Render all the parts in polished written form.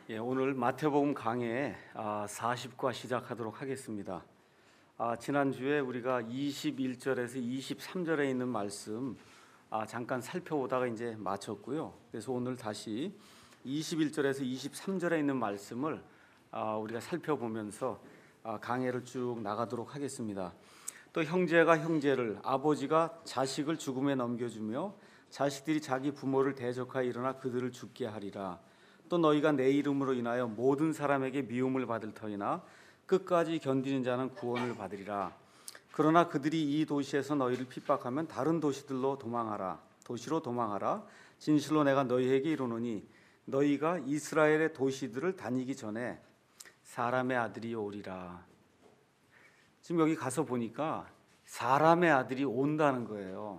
오늘 마태복음 강해 40과 시작하도록 하겠습니다. 지난주에 우리가 21절에서 23절에 있는 말씀 잠깐 살펴보다가 이제 마쳤고요. 그래서 오늘 다시 21절에서 23절에 있는 말씀을 우리가 살펴보면서 강해를 쭉 나가도록 하겠습니다. 또 형제가 형제를, 아버지가 자식을 죽음에 넘겨주며 자식들이 자기 부모를 대적하여 일어나 그들을 죽게 하리라. 또 너희가 내 이름으로 인하여 모든 사람에게 미움을 받을 터이나 끝까지 견디는 자는 구원을 받으리라. 그러나 그들이 이 도시에서 너희를 핍박하면 다른 도시로 도망하라. 진실로 내가 너희에게 이르노니 너희가 이스라엘의 도시들을 다니기 전에 사람의 아들이 오리라. 지금 여기 가서 보니까 사람의 아들이 온다는 거예요.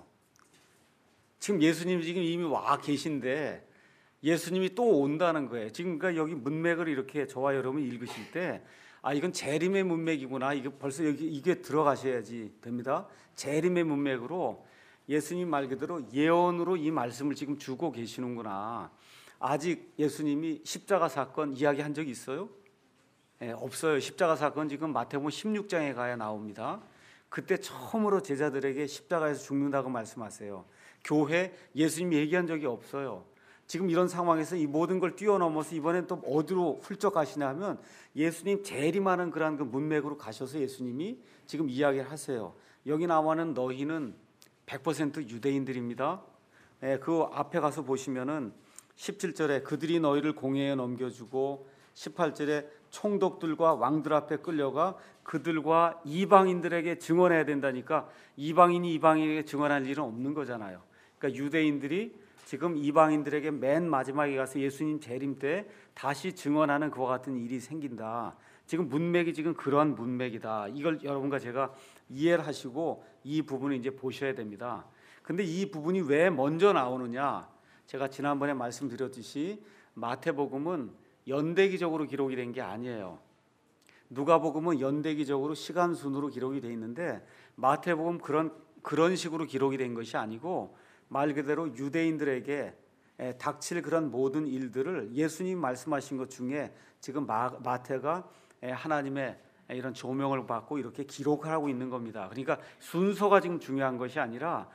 지금 예수님이 지금 이미 와 계신데 예수님이 또 온다는 거예요. 지금 그러니까 여기 문맥을 이렇게 저와 여러분이 읽으실 때 이건 재림의 문맥이구나. 이게 벌써 이게 들어가셔야지 됩니다. 재림의 문맥으로 예수님 말 그대로 예언으로 이 말씀을 지금 주고 계시는구나. 아직 예수님이 십자가 사건 이야기한 적이 있어요? 없어요. 십자가 사건 지금 마태복음 16장에 가야 나옵니다. 그때 처음으로 제자들에게 십자가에서 죽는다고 말씀하세요. 교회 예수님이 얘기한 적이 없어요. 지금 이런 상황에서 이 모든 걸 뛰어넘어서 이번엔 또 어디로 훌쩍 가시냐 하면 예수님 재림하는 그러한 그 문맥으로 가셔서 예수님이 지금 이야기를 하세요. 여기 나와는 너희는 100% 유대인들입니다. 그 앞에 가서 보시면은 17절에 그들이 너희를 공회에 넘겨주고 18절에 총독들과 왕들 앞에 끌려가 그들과 이방인들에게 증언해야 된다니까 이방인이 이방인에게 증언할 일은 없는 거잖아요. 그러니까 유대인들이 지금 이방인들에게 맨 마지막에 가서 예수님 재림 때 다시 증언하는 그와 같은 일이 생긴다. 지금 문맥이 지금 그러한 문맥이다. 이걸 여러분과 제가 이해를 하시고 이 부분을 이제 보셔야 됩니다. 근데 이 부분이 왜 먼저 나오느냐? 제가 지난번에 말씀드렸듯이 마태복음은 연대기적으로 기록이 된 게 아니에요. 누가복음은 연대기적으로 시간 순으로 기록이 돼 있는데 마태복음 그런 식으로 기록이 된 것이 아니고 말 그대로 유대인들에게 닥칠 그런 모든 일들을 예수님 말씀하신 것 중에 지금 마태가 하나님의 이런 조명을 받고 이렇게 기록을 하고 있는 겁니다. 그러니까 순서가 지금 중요한 것이 아니라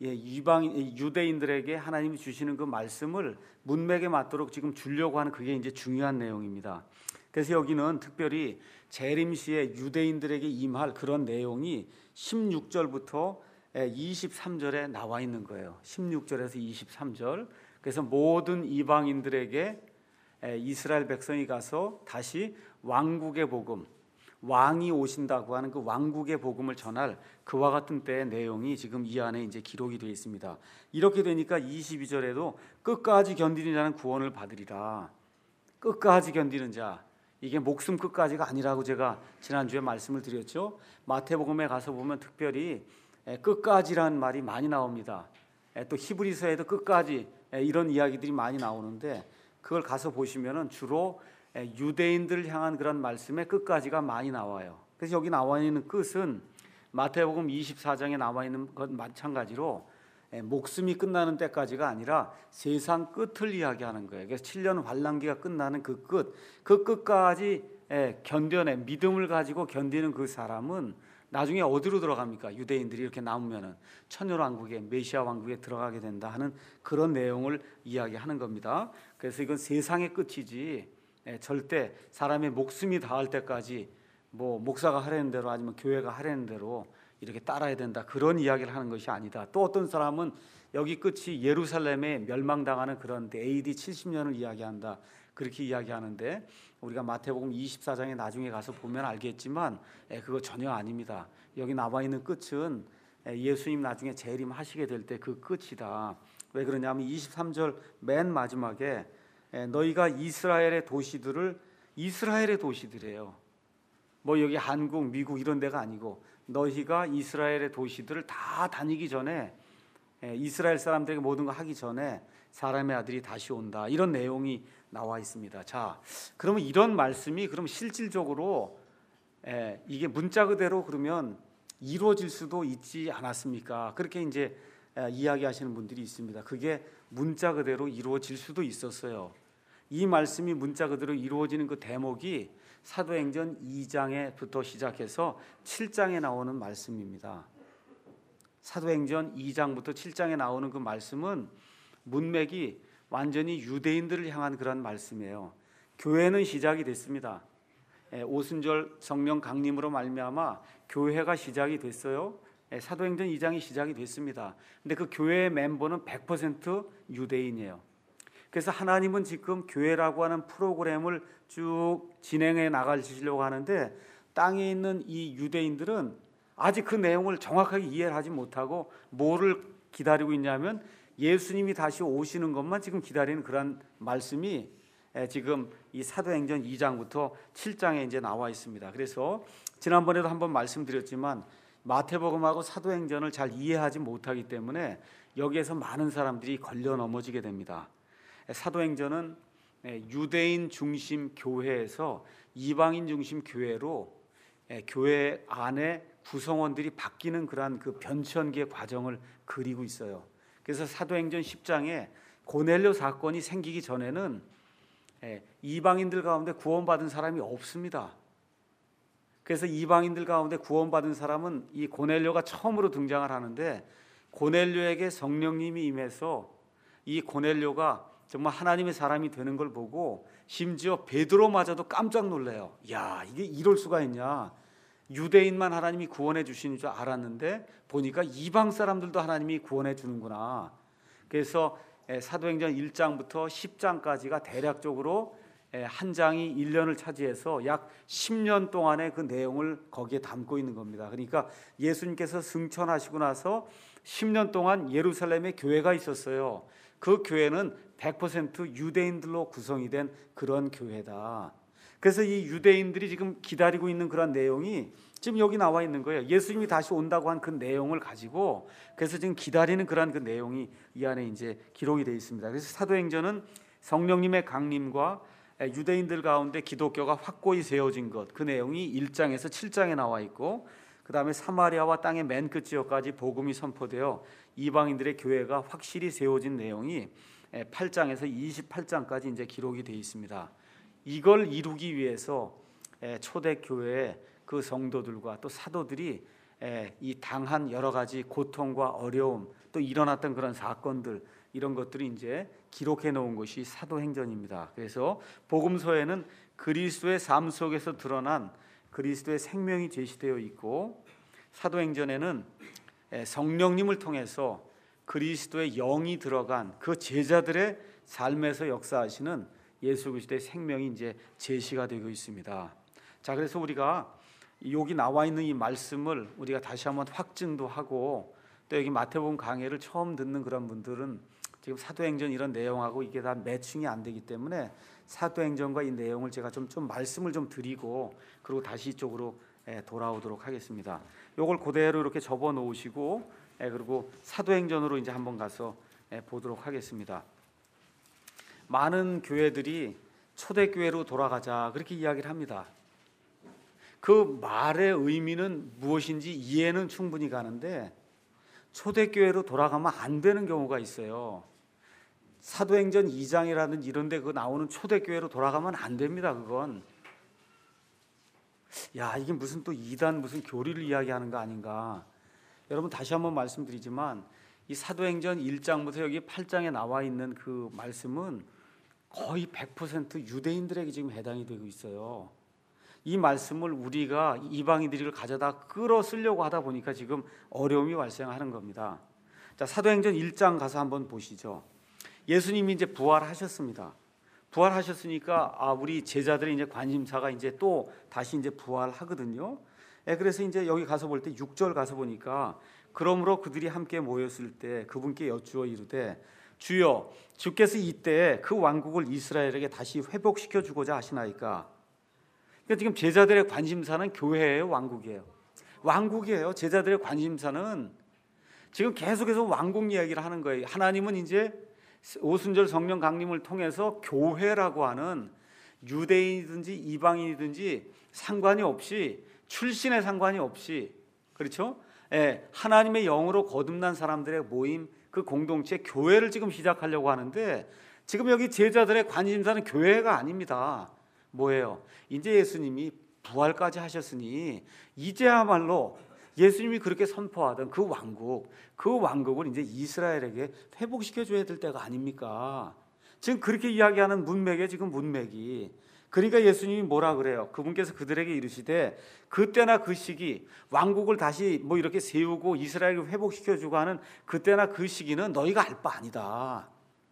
유대인들에게 하나님이 주시는 그 말씀을 문맥에 맞도록 지금 주려고 하는 그게 이제 중요한 내용입니다. 그래서 여기는 특별히 재림 시에 유대인들에게 임할 그런 내용이 16절부터 23절에 나와 있는 거예요. 16절에서 23절. 그래서 모든 이방인들에게 이스라엘 백성이 가서 다시 왕국의 복음, 왕이 오신다고 하는 그 왕국의 복음을 전할 그와 같은 때의 내용이 지금 이 안에 이제 기록이 되어 있습니다. 이렇게 되니까 22절에도 끝까지 견디는 자는 구원을 받으리라. 끝까지 견디는 자. 이게 목숨 끝까지가 아니라고 제가 지난주에 말씀을 드렸죠. 마태복음에 가서 보면 특별히 끝까지라는 말이 많이 나옵니다. 또 히브리서에도 끝까지 이런 이야기들이 많이 나오는데 그걸 가서 보시면은 주로 유대인들을 향한 그런 말씀의 끝까지가 많이 나와요. 그래서 여기 나와 있는 끝은 마태복음 24장에 나와 있는 것 마찬가지로 목숨이 끝나는 때까지가 아니라 세상 끝을 이야기하는 거예요. 그래서 7년 환란기가 끝나는 그 끝까지 믿음을 가지고 견디는 그 사람은 나중에 어디로 들어갑니까? 유대인들이 이렇게 남으면은 천년왕국에 메시아 왕국에 들어가게 된다 하는 그런 내용을 이야기하는 겁니다. 그래서 이건 세상의 끝이지 절대 사람의 목숨이 닿을 때까지 뭐 목사가 하라는 대로 아니면 교회가 하라는 대로 이렇게 따라야 된다 그런 이야기를 하는 것이 아니다. 또 어떤 사람은 여기 끝이 예루살렘에 멸망당하는 그런 AD 70년을 이야기한다. 그렇게 이야기하는데 우리가 마태복음 24장에 나중에 가서 보면 알겠지만 그거 전혀 아닙니다. 여기 나와 있는 끝은 예수님 나중에 재림하시게 될 때 그 끝이다. 왜 그러냐면 23절 맨 마지막에 너희가 이스라엘의 도시들이에요. 뭐 여기 한국, 미국 이런 데가 아니고 너희가 이스라엘의 도시들을 다 다니기 전에 이스라엘 사람들에게 모든 거 하기 전에 사람의 아들이 다시 온다. 이런 내용이 나와 있습니다. 자, 그러면 이런 말씀이 그럼 실질적으로 이게 문자 그대로 그러면 이루어질 수도 있지 않았습니까? 그렇게 이제 이야기하시는 분들이 있습니다. 그게 문자 그대로 이루어질 수도 있었어요. 이 말씀이 문자 그대로 이루어지는 그 대목이 사도행전 2장에부터 시작해서 7장에 나오는 말씀입니다. 사도행전 2장부터 7장에 나오는 그 말씀은 문맥이 완전히 유대인들을 향한 그런 말씀이에요. 교회는 시작이 됐습니다. 오순절 성령 강림으로 말미암아 교회가 시작이 됐어요. 사도행전 2장이 시작이 됐습니다. 근데 그 교회의 멤버는 100% 유대인이에요. 그래서 하나님은 지금 교회라고 하는 프로그램을 쭉 진행해 나가시려고 하는데 땅에 있는 이 유대인들은 아직 그 내용을 정확하게 이해를 하지 못하고 뭐를 기다리고 있냐면 예수님이 다시 오시는 것만 지금 기다리는 그런 말씀이 지금 이 사도행전 2장부터 7장에 이제 나와 있습니다. 그래서 지난번에도 한번 말씀드렸지만 마태복음하고 사도행전을 잘 이해하지 못하기 때문에 여기에서 많은 사람들이 걸려 넘어지게 됩니다. 사도행전은 유대인 중심 교회에서 이방인 중심 교회로 교회 안에 구성원들이 바뀌는 그러한 그 변천기의 과정을 그리고 있어요. 그래서 사도행전 10장에 고넬료 사건이 생기기 전에는 이방인들 가운데 구원받은 사람이 없습니다. 그래서 이방인들 가운데 구원받은 사람은 이 고넬료가 처음으로 등장을 하는데 고넬료에게 성령님이 임해서 이 고넬료가 정말 하나님의 사람이 되는 걸 보고 심지어 베드로마저도 깜짝 놀래요. 야, 이게 이럴 수가 있냐. 유대인만 하나님이 구원해 주시는 줄 알았는데 보니까 이방 사람들도 하나님이 구원해 주는구나. 그래서 사도행전 1장부터 10장까지가 대략적으로 한 장이 1년을 차지해서 약 10년 동안의 그 내용을 거기에 담고 있는 겁니다. 그러니까 예수님께서 승천하시고 나서 10년 동안 예루살렘에 교회가 있었어요. 그 교회는 100% 유대인들로 구성이 된 그런 교회다. 그래서 이 유대인들이 지금 기다리고 있는 그런 내용이 지금 여기 나와 있는 거예요. 예수님이 다시 온다고 한 그 내용을 가지고 그래서 지금 기다리는 그런 그 내용이 이 안에 이제 기록이 되어 있습니다. 그래서 사도행전은 성령님의 강림과 유대인들 가운데 기독교가 확고히 세워진 것, 그 내용이 1장에서 7장에 나와 있고 그 다음에 사마리아와 땅의 맨 끝 지역까지 복음이 선포되어 이방인들의 교회가 확실히 세워진 내용이 8장에서 28장까지 이제 기록이 되어 있습니다. 이걸 이루기 위해서 초대교회의 그 성도들과 또 사도들이 이 당한 여러 가지 고통과 어려움 또 일어났던 그런 사건들 이런 것들이 이제 기록해 놓은 것이 사도행전입니다. 그래서 복음서에는 그리스도의 삶 속에서 드러난 그리스도의 생명이 제시되어 있고 사도행전에는 성령님을 통해서 그리스도의 영이 들어간 그 제자들의 삶에서 역사하시는 예수 그리스도의 생명이 이제 제시가 되고 있습니다. 자, 그래서 우리가 여기 나와 있는 이 말씀을 우리가 다시 한번 확증도 하고 또 여기 마태복음 강해를 처음 듣는 그런 분들은 지금 사도행전 이런 내용하고 이게 다 매칭이 안 되기 때문에 사도행전과 이 내용을 제가 좀 말씀을 좀 드리고 그리고 다시 이쪽으로 돌아오도록 하겠습니다. 이걸 그대로 이렇게 접어 놓으시고 그리고 사도행전으로 이제 한번 가서 보도록 하겠습니다. 많은 교회들이 초대교회로 돌아가자 그렇게 이야기를 합니다. 그 말의 의미는 무엇인지 이해는 충분히 가는데 초대교회로 돌아가면 안 되는 경우가 있어요. 사도행전 2장이라든지 이런 데 그 나오는 초대교회로 돌아가면 안 됩니다. 그건 야, 이게 무슨 또 이단 무슨 교리를 이야기하는 거 아닌가. 여러분 다시 한번 말씀드리지만 이 사도행전 1장부터 여기 8장에 나와 있는 그 말씀은 거의 100% 유대인들에게 지금 해당이 되고 있어요. 이 말씀을 우리가 이방인들을 가져다 끌어 쓰려고 하다 보니까 지금 어려움이 발생하는 겁니다. 자, 사도행전 1장 가서 한번 보시죠. 예수님이 이제 부활하셨습니다. 부활하셨으니까 우리 제자들의 이제 관심사가 이제 또 다시 이제 부활하거든요. 그래서 이제 여기 가서 볼 때 6절 가서 보니까 그러므로 그들이 함께 모였을 때 그분께 여쭈어 이르되 주여 주께서 이때 그 왕국을 이스라엘에게 다시 회복시켜 주고자 하시나이까. 그러니까 지금 제자들의 관심사는 교회예요, 왕국이에요. 왕국이에요. 제자들의 관심사는 지금 계속해서 왕국 이야기를 하는 거예요. 하나님은 이제 오순절 성령 강림을 통해서 교회라고 하는 유대인이든지 이방인이든지 상관이 없이 출신에 상관이 없이 그렇죠? 하나님의 영으로 거듭난 사람들의 모임 그 공동체 교회를 지금 시작하려고 하는데 지금 여기 제자들의 관심사는 교회가 아닙니다. 뭐예요? 이제 예수님이 부활까지 하셨으니 이제야말로 예수님이 그렇게 선포하던 그 왕국을 이제 이스라엘에게 회복시켜 줘야 될 때가 아닙니까? 지금 그렇게 이야기하는 문맥에 지금 문맥이, 그러니까 예수님이 뭐라 그래요? 그분께서 그들에게 이르시되 그때나 그 시기, 왕국을 다시 뭐 이렇게 세우고 이스라엘을 회복시켜 주고 하는 그때나 그 시기는 너희가 알 바 아니다.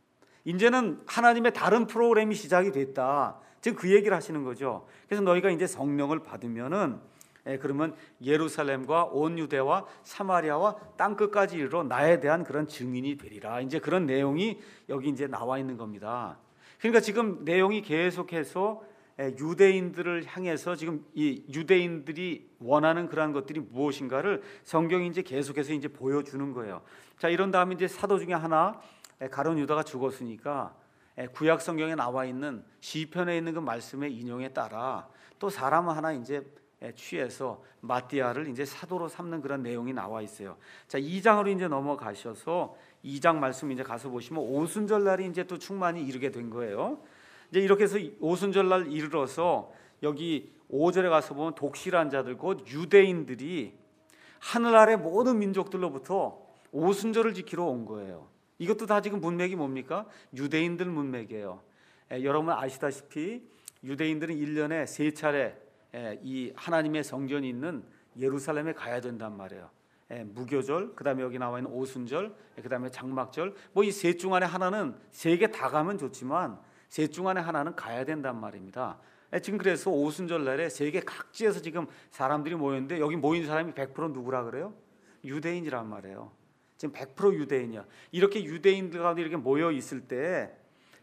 이제는 하나님의 다른 프로그램이 시작이 됐다. 지금 그 얘기를 하시는 거죠. 그래서 너희가 이제 성령을 받으면은 그러면 예루살렘과 온 유대와 사마리아와 땅 끝까지 이르러 나에 대한 그런 증인이 되리라. 이제 그런 내용이 여기 이제 나와 있는 겁니다. 그러니까 지금 내용이 계속해서 유대인들을 향해서 지금 이 유대인들이 원하는 그러한 것들이 무엇인가를 성경이 이제 계속해서 이제 보여주는 거예요. 자, 이런 다음에 이제 사도 중에 하나 가룟 유다가 죽었으니까 구약 성경에 나와 있는 시편에 있는 그 말씀의 인용에 따라 또 사람 하나 이제 취해서 마띠아를 이제 사도로 삼는 그런 내용이 나와 있어요. 자, 2장으로 이제 넘어가셔서 2장 말씀 이제 가서 보시면 오순절 날이 이제 또 충만히 이르게 된 거예요. 이제 이렇게 해서 오순절 날 이르러서 여기 5절에 가서 보면 독실한 자들 곧 유대인들이 하늘 아래 모든 민족들로부터 오순절을 지키러 온 거예요. 이것도 다 지금 문맥이 뭡니까? 유대인들 문맥이에요. 여러분 아시다시피 유대인들은 1년에 3차례 이 하나님의 성전이 있는 예루살렘에 가야 된단 말이에요. 무교절, 그다음에 여기 나와 있는 오순절, 그다음에 장막절, 뭐 이 셋 중 안에 하나는 3개 다 가면 좋지만 셋 중 안에 하나는 가야 된단 말입니다. 지금 그래서 오순절 날에 세계 각지에서 지금 사람들이 모였는데 여기 모인 사람이 100% 누구라 그래요? 유대인이란 말이에요. 지금 100% 유대인이야. 이렇게 유대인들 가운데 이렇게 모여 있을 때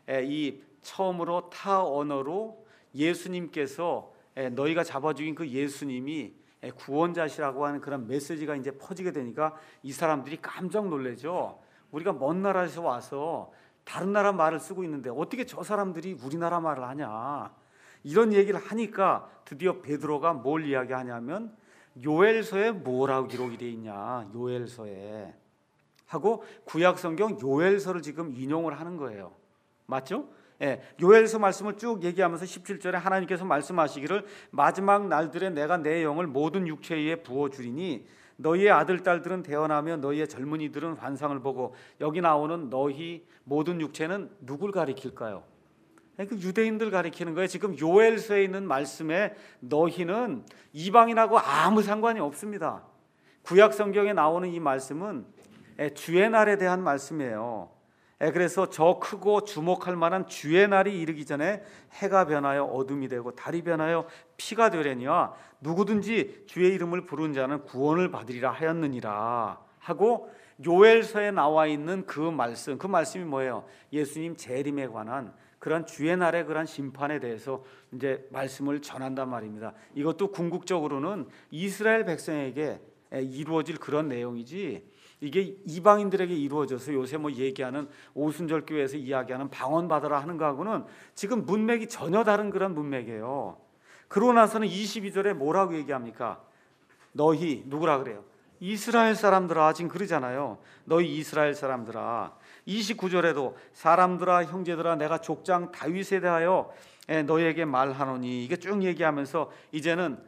이 처음으로 타 언어로 예수님께서 너희가 잡아 죽인 그 예수님이 구원자시라고 하는 그런 메시지가 이제 퍼지게 되니까 이 사람들이 깜짝 놀라죠. 우리가 먼 나라에서 와서 다른 나라 말을 쓰고 있는데 어떻게 저 사람들이 우리나라 말을 하냐, 이런 얘기를 하니까 드디어 베드로가 뭘 이야기하냐면 요엘서에 뭐라고 기록이 되어 있냐, 요엘서에 하고 구약 성경 요엘서를 지금 인용을 하는 거예요. 맞죠? 요엘서 말씀을 쭉 얘기하면서 17절에 하나님께서 말씀하시기를 마지막 날들에 내가 내 영을 모든 육체에 부어주리니 너희의 아들 딸들은 태어나며 너희의 젊은이들은 환상을 보고, 여기 나오는 너희 모든 육체는 누굴 가리킬까요? 그 유대인들 가리키는 거예요. 지금 요엘서에 있는 말씀에 너희는 이방인하고 아무 상관이 없습니다. 구약 성경에 나오는 이 말씀은 주의 날에 대한 말씀이에요. 그래서 저 크고 주목할 만한 주의 날이 이르기 전에 해가 변하여 어둠이 되고 달이 변하여 피가 되려니와 누구든지 주의 이름을 부르는 자는 구원을 받으리라 하였느니라 하고, 요엘서에 나와 있는 그 말씀이 뭐예요? 예수님 재림에 관한 그런 주의 날의 그런 심판에 대해서 이제 말씀을 전한단 말입니다. 이것도 궁극적으로는 이스라엘 백성에게 이루어질 그런 내용이지, 이게 이방인들에게 이루어져서 요새 뭐 얘기하는 오순절 교회에서 이야기하는 방언 받으라 하는 거하고는 지금 문맥이 전혀 다른 그런 문맥이에요. 그러고 나서는 22절에 뭐라고 얘기합니까? 너희 누구라 그래요? 이스라엘 사람들아, 지금 그러잖아요. 너희 이스라엘 사람들아. 29절에도 사람들아 형제들아 내가 족장 다윗에 대하여 너희에게 말하노니, 이게 쭉 얘기하면서 이제는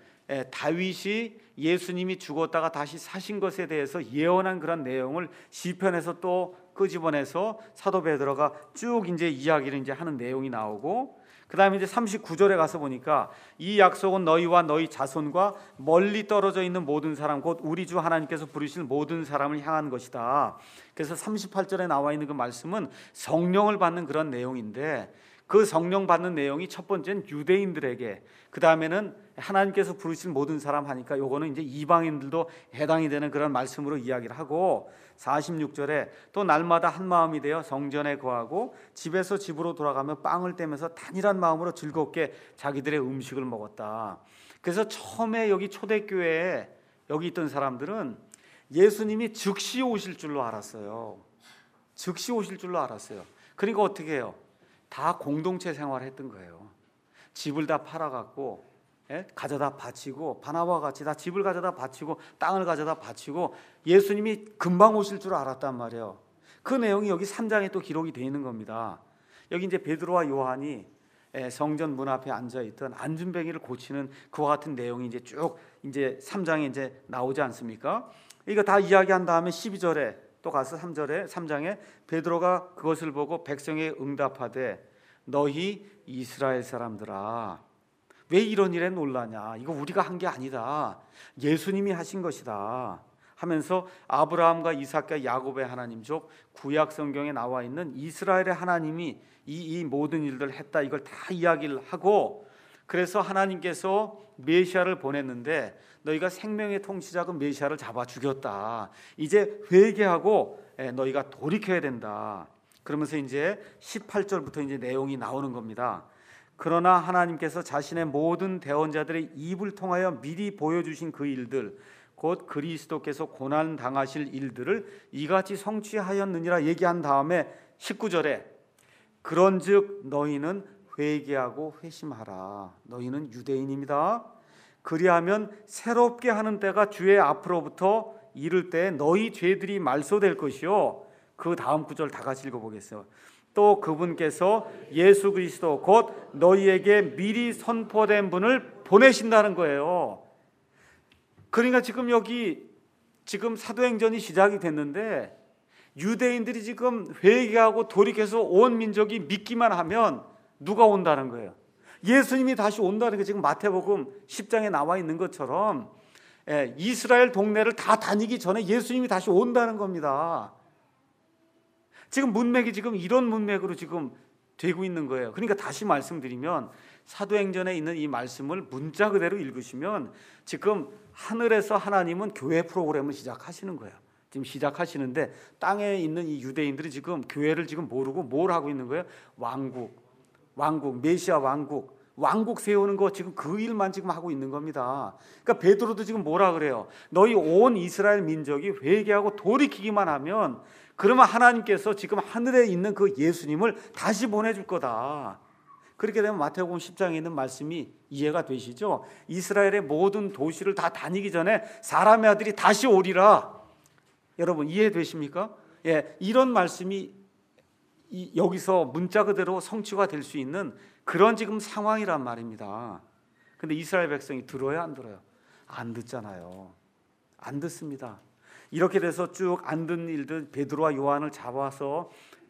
다윗이 예수님이 죽었다가 다시 사신 것에 대해서 예언한 그런 내용을 시편에서 또 끄집어내서 사도 베드로가 쭉 이제 이야기를 이제 하는 내용이 나오고, 그다음에 이제 39절에 가서 보니까 이 약속은 너희와 너희 자손과 멀리 떨어져 있는 모든 사람 곧 우리 주 하나님께서 부르실 모든 사람을 향한 것이다. 그래서 38절에 나와 있는 그 말씀은 성령을 받는 그런 내용인데, 그 성령 받는 내용이 첫 번째는 유대인들에게, 그 다음에는 하나님께서 부르신 모든 사람 하니까 요거는 이제 이방인들도 해당이 되는 그런 말씀으로 이야기를 하고, 46절에 또 날마다 한 마음이 되어 성전에 거하고 집에서 집으로 돌아가며 빵을 떼면서 단일한 마음으로 즐겁게 자기들의 음식을 먹었다. 그래서 처음에 여기 초대교회에 여기 있던 사람들은 예수님이 즉시 오실 줄로 알았어요. 즉시 오실 줄로 알았어요. 그러니까 어떻게 해요? 다 공동체 생활을 했던 거예요. 집을 다 팔아갖고 가져다 바치고, 바나바와 같이 다 집을 가져다 바치고 땅을 가져다 바치고 예수님이 금방 오실 줄 알았단 말이에요. 그 내용이 여기 3장에 또 기록이 되어 있는 겁니다. 여기 이제 베드로와 요한이 성전 문 앞에 앉아 있던 안진뱅이를 고치는 그와 같은 내용이 이제 쭉 이제 3장에 이제 나오지 않습니까? 이거 다 이야기한 다음에 12절에 또 가서 3장에 베드로가 그것을 보고 백성에게 응답하되 너희 이스라엘 사람들아 왜 이런 일에 놀라냐? 이거 우리가 한 게 아니다. 예수님이 하신 것이다. 하면서 아브라함과 이삭과 야곱의 하나님 즉 구약 성경에 나와 있는 이스라엘의 하나님이 이 모든 일들을 했다. 이걸 다 이야기를 하고 그래서 하나님께서 메시아를 보냈는데 너희가 생명의 통치자 그 메시아를 잡아 죽였다. 이제 회개하고 너희가 돌이켜야 된다. 그러면서 이제 18절부터 이제 내용이 나오는 겁니다. 그러나 하나님께서 자신의 모든 대언자들의 입을 통하여 미리 보여주신 그 일들 곧 그리스도께서 고난 당하실 일들을 이같이 성취하였느니라 얘기한 다음에 19절에 그런즉 너희는 회개하고 회심하라. 너희는 유대인입니다. 그리하면 새롭게 하는 때가 주의 앞으로부터 이를 때 너희 죄들이 말소될 것이요. 그 다음 구절 다 같이 읽어보겠어요. 또 그분께서 예수 그리스도 곧 너희에게 미리 선포된 분을 보내신다는 거예요. 그러니까 지금 여기 지금 사도행전이 시작이 됐는데 유대인들이 지금 회개하고 돌이켜서 온 민족이 믿기만 하면 누가 온다는 거예요? 예수님이 다시 온다는 게 지금 마태복음 10장에 나와 있는 것처럼 이스라엘 동네를 다 다니기 전에 예수님이 다시 온다는 겁니다. 지금 문맥이 지금 이런 문맥으로 지금 되고 있는 거예요. 그러니까 다시 말씀드리면 사도행전에 있는 이 말씀을 문자 그대로 읽으시면 지금 하늘에서 하나님은 교회 프로그램을 시작하시는 거예요. 지금 시작하시는데 땅에 있는 이 유대인들이 지금 교회를 지금 모르고 뭘 하고 있는 거예요? 왕국, 메시아 왕국 세우는 거 지금 그 일만 지금 하고 있는 겁니다. 그러니까 베드로도 지금 뭐라 그래요? 너희 온 이스라엘 민족이 회개하고 돌이키기만 하면 그러면 하나님께서 지금 하늘에 있는 그 예수님을 다시 보내줄 거다. 그렇게 되면 마태복음 10장에 있는 말씀이 이해가 되시죠? 이스라엘의 모든 도시를 다 다니기 전에 사람의 아들이 다시 오리라. 여러분 이해되십니까? 이런 말씀이 여기서 문자 그대로 성취가 될 수 있는 그런 지금 상황이란 말입니다. 근데 이스라엘 백성이 들어요, 안 들어요? 안 듣잖아요. 안 듣습니다. 이렇게 돼서 쭉 안 듣는 일들 베드로와 요한을 잡아서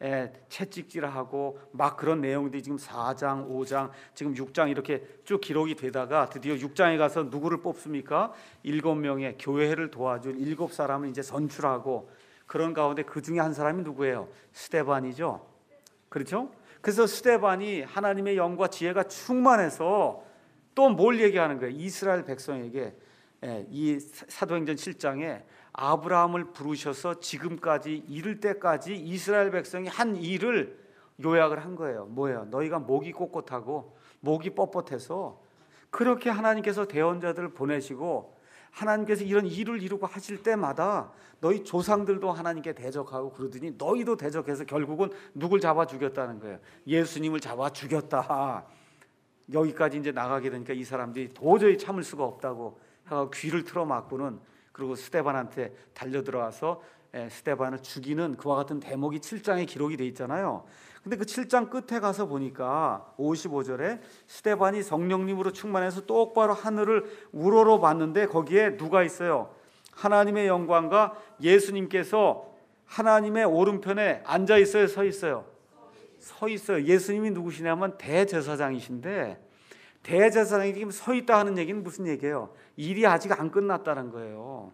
채찍질하고 막 그런 내용들이 지금 4장, 5장, 지금 6장 이렇게 쭉 기록이 되다가 드디어 6장에 가서 누구를 뽑습니까? 7명의 교회를 도와줄 7사람을 이제 선출하고 그런 가운데 그 중에 한 사람이 누구예요? 스데반이죠. 그렇죠? 그래서 스데반이 하나님의 영과 지혜가 충만해서 또 뭘 얘기하는 거예요? 이스라엘 백성에게 이 사도행전 7장에 아브라함을 부르셔서 지금까지 이를 때까지 이스라엘 백성이 한 일을 요약을 한 거예요. 뭐예요? 너희가 목이 꼿꼿하고 목이 뻣뻣해서 그렇게 하나님께서 대언자들을 보내시고 하나님께서 이런 일을 이루고 하실 때마다 너희 조상들도 하나님께 대적하고 그러더니 너희도 대적해서 결국은 누굴 잡아 죽였다는 거예요. 예수님을 잡아 죽였다. 여기까지 이제 나가게 되니까 이 사람들이 도저히 참을 수가 없다고 하고 귀를 틀어막고는 그리고 스데반한테 달려들어와서 스데반을 죽이는 그와 같은 대목이 7장에 기록이 돼 있잖아요. 근데 그 7장 끝에 가서 보니까 55절에 스데반이 성령님으로 충만해서 똑바로 하늘을 우러러 봤는데 거기에 누가 있어요? 하나님의 영광과 예수님께서 하나님의 오른편에 앉아 있어요, 서 있어요? 서 있어요. 예수님이 누구시냐면 대제사장이신데 대제사장이 지금 서 있다 하는 얘기는 무슨 얘기예요? 일이 아직 안 끝났다는 거예요.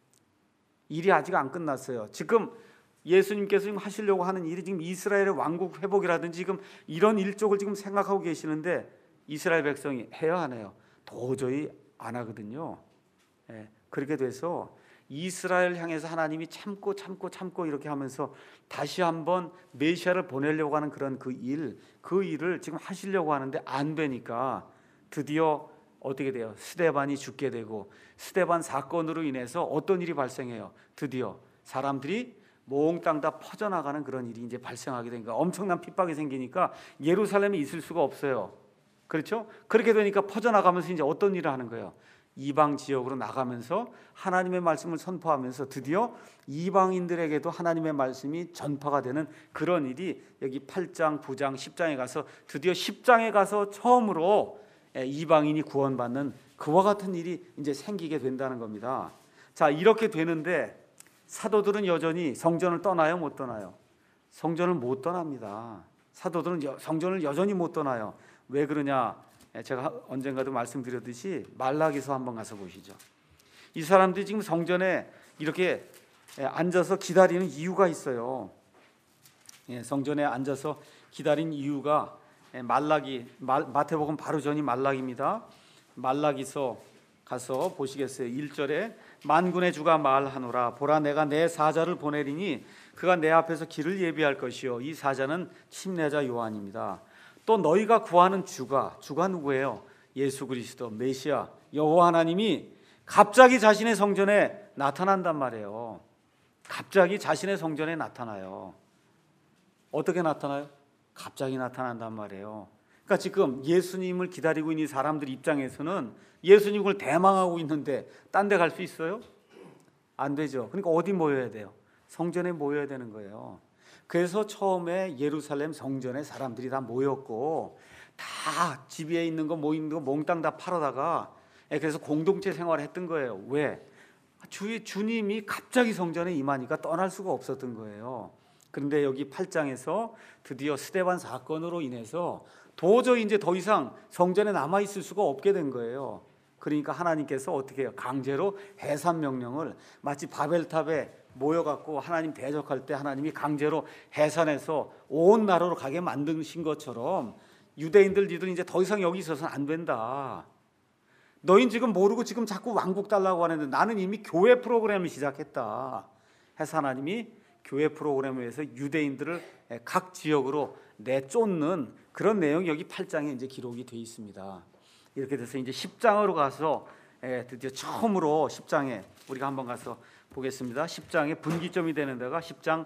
일이 아직 안 끝났어요. 지금 예수님께서 지금 하시려고 하는 일이 지금 이스라엘의 왕국 회복이라든지 지금 이런 일족을 지금 생각하고 계시는데 이스라엘 백성이 해요, 안 해요? 도저히 안 하거든요. 그렇게 돼서 이스라엘 향해서 하나님이 참고 이렇게 하면서 다시 한번 메시아를 보내려고 하는 그런 그 일을 지금 하시려고 하는데 안 되니까 드디어 어떻게 돼요? 스데반이 죽게 되고 스데반 사건으로 인해서 어떤 일이 발생해요? 드디어 사람들이 몽땅 다 퍼져나가는 그런 일이 이제 발생하게 되니까 엄청난 핍박이 생기니까 예루살렘에 있을 수가 없어요. 그렇죠? 그렇게 되니까 퍼져나가면서 이제 어떤 일을 하는 거예요? 이방 지역으로 나가면서 하나님의 말씀을 선포하면서 드디어 이방인들에게도 하나님의 말씀이 전파가 되는 그런 일이 여기 8장, 9장, 10장에 가서 드디어 10장에 가서 처음으로 이방인이 구원받는 그와 같은 일이 이제 생기게 된다는 겁니다. 자, 이렇게 되는데 사도들은 여전히 성전을 떠나요, 못 떠나요? 성전을 못 떠납니다. 사도들은 성전을 여전히 못 떠나요. 왜 그러냐? 제가 언젠가도 말씀드렸듯이 말라기서 한번 가서 보시죠. 이 사람들이 지금 성전에 이렇게 앉아서 기다리는 이유가 있어요. 성전에 앉아서 기다린 이유가 마태복음 바로 전이 말라기입니다. 말라기서 가서 보시겠어요. 1절에 만군의 주가 말하노라 보라 내가 내 사자를 보내리니 그가 내 앞에서 길을 예비할 것이요 이 사자는 침례자 요한입니다. 또 너희가 구하는 주가 누구예요? 예수 그리스도 메시아 여호와 하나님이 갑자기 자신의 성전에 나타난단 말이에요. 갑자기 자신의 성전에 나타나요. 어떻게 나타나요? 갑자기 나타난단 말이에요. 그러니까 지금 예수님을 기다리고 있는 사람들 입장에서는 예수님을 대망하고 있는데 딴 데 갈 수 있어요? 안 되죠. 그러니까 어디 모여야 돼요? 성전에 모여야 되는 거예요. 그래서 처음에 예루살렘 성전에 사람들이 다 모였고 다 집에 있는 거 뭐 있는 거 몽땅 다 팔아다가 그래서 공동체 생활을 했던 거예요. 왜? 주님이 갑자기 성전에 임하니까 떠날 수가 없었던 거예요. 그런데 여기 8장에서 드디어 스데반 사건으로 인해서 도저히 이제 더 이상 성전에 남아 있을 수가 없게 된 거예요. 그러니까 하나님께서 어떻게 해요? 강제로 해산 명령을 마치 바벨탑에 모여갖고 하나님 대적할 때 하나님이 강제로 해산해서 온 나라로 가게 만드신 것처럼 유대인들 니들 이제 더 이상 여기 있어서는 안 된다. 너희는 지금 모르고 지금 자꾸 왕국 달라고 하는데 나는 이미 교회 프로그램을 시작했다. 해서 하나님이 교회 프로그램을 위해서 유대인들을 각 지역으로 내쫓는 그런 내용이 여기 8장에 이제 기록이 되어 있습니다. 이렇게 돼서 이제 10장으로 가서 드디어 처음으로 10장에 우리가 한번 가서 보겠습니다. 10장의 분기점이 되는 데가 10장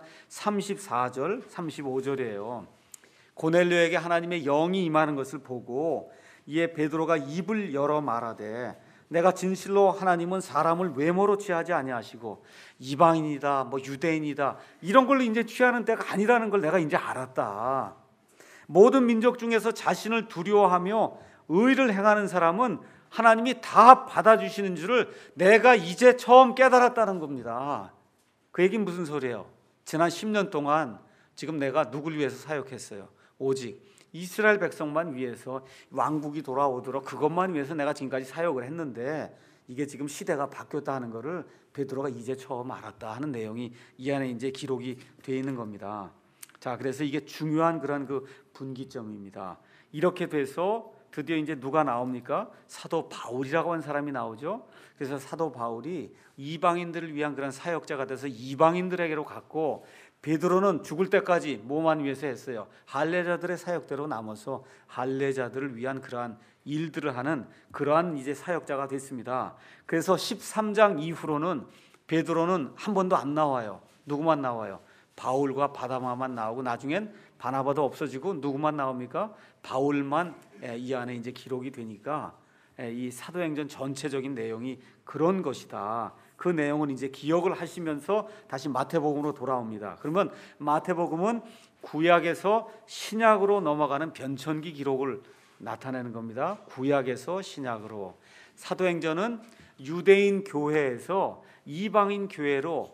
34절, 35절이에요. 고넬료에게 하나님의 영이 임하는 것을 보고 이에 베드로가 입을 열어 말하되 내가 진실로 하나님은 사람을 외모로 취하지 아니하시고 이방인이다, 뭐 유대인이다 이런 걸로 이제 취하는 때가 아니라는 걸 내가 이제 알았다. 모든 민족 중에서 자신을 두려워하며 의를 행하는 사람은 하나님이 다 받아주시는 줄을 내가 이제 처음 깨달았다는 겁니다. 그 얘기는 무슨 소리예요? 지난 10년 동안 지금 내가 누굴 위해서 사역했어요? 오직 이스라엘 백성만 위해서 왕국이 돌아오도록 그것만 위해서 내가 지금까지 사역을 했는데 이게 지금 시대가 바뀌었다 하는 것을 베드로가 이제 처음 알았다 하는 내용이 이 안에 이제 기록이 되어 있는 겁니다. 자, 그래서 이게 중요한 그런 그 분기점입니다. 이렇게 돼서 드디어 이제 누가 나옵니까? 사도 바울이라고 하는 사람이 나오죠. 그래서 사도 바울이 이방인들을 위한 그런 사역자가 돼서 이방인들에게로 갔고 베드로는 죽을 때까지 뭐만 위해서 했어요? 할례자들의 사역대로 남아서 할례자들을 위한 그러한 일들을 하는 그러한 이제 사역자가 됐습니다. 그래서 13장 이후로는 베드로는 한 번도 안 나와요. 누구만 나와요? 바울과 바나바만 나오고 나중엔 바나바도 없어지고 누구만 나옵니까? 바울만 이 안에 이제 기록이 되니까 이 사도행전 전체적인 내용이 그런 것이다. 그 내용은 이제 기억을 하시면서 다시 마태복음으로 돌아옵니다. 그러면 마태복음은 구약에서 신약으로 넘어가는 변천기 기록을 나타내는 겁니다. 구약에서 신약으로. 사도행전은 유대인 교회에서 이방인 교회로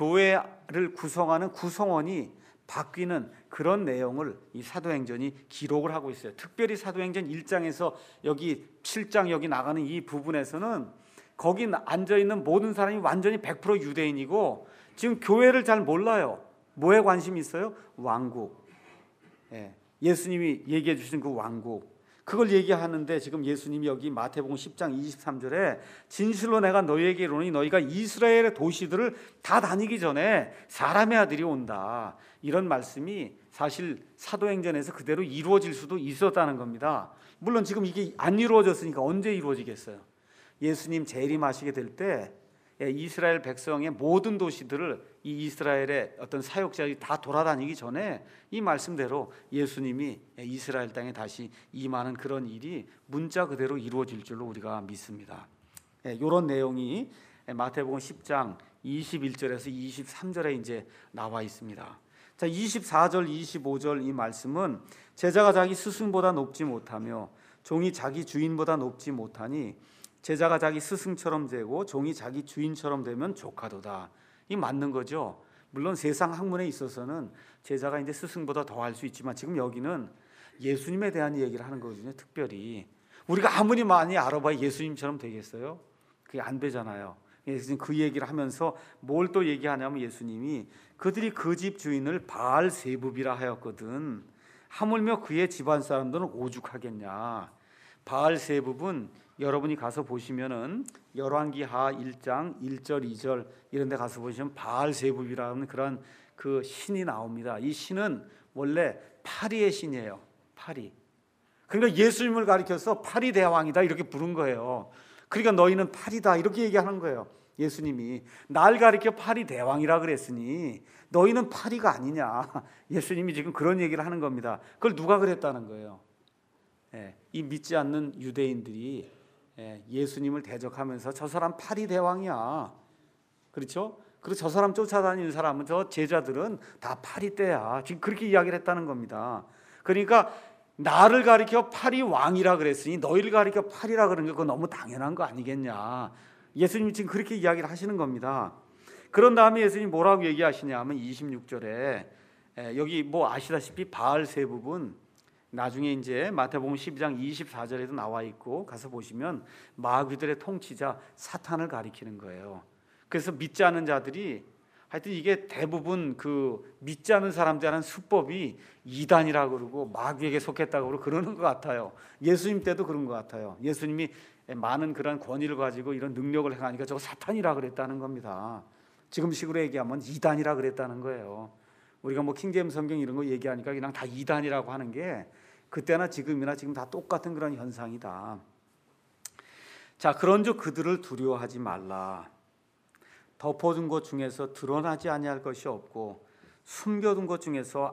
교회를 구성하는 구성원이 바뀌는 그런 내용을 이 사도행전이 기록을 하고 있어요. 특별히 사도행전 1장에서 여기 7장 여기 나가는 이 부분에서는 거기 앉아있는 모든 사람이 완전히 100% 유대인이고 지금 교회를 잘 몰라요. 뭐에 관심이 있어요? 왕국. 예수님이 얘기해 주신 그 왕국. 그걸 얘기하는데 지금 예수님이 여기 마태복음 10장 23절에 진실로 내가 너희에게 이르노니 너희가 이스라엘의 도시들을 다 다니기 전에 사람의 아들이 온다. 이런 말씀이 사실 사도행전에서 그대로 이루어질 수도 있었다는 겁니다. 물론 지금 이게 안 이루어졌으니까 언제 이루어지겠어요? 예수님 재림하시게 될 때 이스라엘 백성의 모든 도시들을 이 이스라엘의 어떤 사역자들이 다 돌아다니기 전에 이 말씀대로 예수님이 이스라엘 땅에 다시 임하는 그런 일이 문자 그대로 이루어질 줄로 우리가 믿습니다. 이런 내용이 마태복음 10장 21절에서 23절에 이제 나와 있습니다. 자, 24절, 25절 이 말씀은 제자가 자기 스승보다 높지 못하며 종이 자기 주인보다 높지 못하니 제자가 자기 스승처럼 되고 종이 자기 주인처럼 되면 좋가도다. 이 맞는 거죠. 물론 세상 학문에 있어서는 제자가 이제 스승보다 더 할 수 있지만 지금 여기는 예수님에 대한 얘기를 하는 거거든요. 특별히 우리가 아무리 많이 알아봐야 예수님처럼 되겠어요? 그게 안 되잖아요. 예수님 그 얘기를 하면서 뭘 또 얘기하냐면 예수님이 그들이 그 집 주인을 바알세붑이라 하였거든. 하물며 그의 집안 사람들은 오죽하겠냐. 바알세붑은 여러분이 가서 보시면은 열왕기하 1장 1절 2절 이런 데 가서 보시면 바알세붑이라는 그런 그 신이 나옵니다. 이 신은 원래 파리의 신이에요. 파리. 그러니까 예수님을 가리켜서 파리 대왕이다 이렇게 부른 거예요. 그러니까 너희는 파리다 이렇게 얘기하는 거예요. 예수님이 날 가리켜 파리 대왕이라 그랬으니 너희는 파리가 아니냐. 예수님이 지금 그런 얘기를 하는 겁니다. 그걸 누가 그랬다는 거예요? 이 믿지 않는 유대인들이 예수님을 대적하면서 저 사람 파리 대왕이야. 그렇죠? 그리고 저 사람 쫓아다니는 사람은 저 제자들은 다 파리 떼야. 지금 그렇게 이야기를 했다는 겁니다. 그러니까 나를 가리켜 파리 왕이라 그랬으니 너희를 가리켜 파리라 그러는 게 그거 너무 당연한 거 아니겠냐. 예수님이 지금 그렇게 이야기를 하시는 겁니다. 그런 다음에 예수님이 뭐라고 얘기하시냐 하면 26절에 여기 뭐 아시다시피 바알세붑은 나중에 이제 마태복음 12장 24절에도 나와 있고 가서 보시면 마귀들의 통치자 사탄을 가리키는 거예요. 그래서 믿지 않는 자들이 하여튼 이게 대부분 그 믿지 않는 사람들이 하는 수법이 이단이라고 그러고 마귀에게 속했다고 그러고 그러는 것 같아요. 예수님 때도 그런 것 같아요. 예수님이 많은 그런 권위를 가지고 이런 능력을 행하니까 저거 사탄이라 그랬다는 겁니다. 지금식으로 얘기하면 이단이라 그랬다는 거예요. 우리가 뭐 킹제임스 성경 이런 거 얘기하니까 그냥 다 이단이라고 하는 게 그때나 지금이나 지금 다 똑같은 그런 현상이다. 자, 그런즉 그들을 두려워하지 말라. 덮어둔 것 중에서 드러나지 아니할 것이 없고 숨겨둔 것 중에서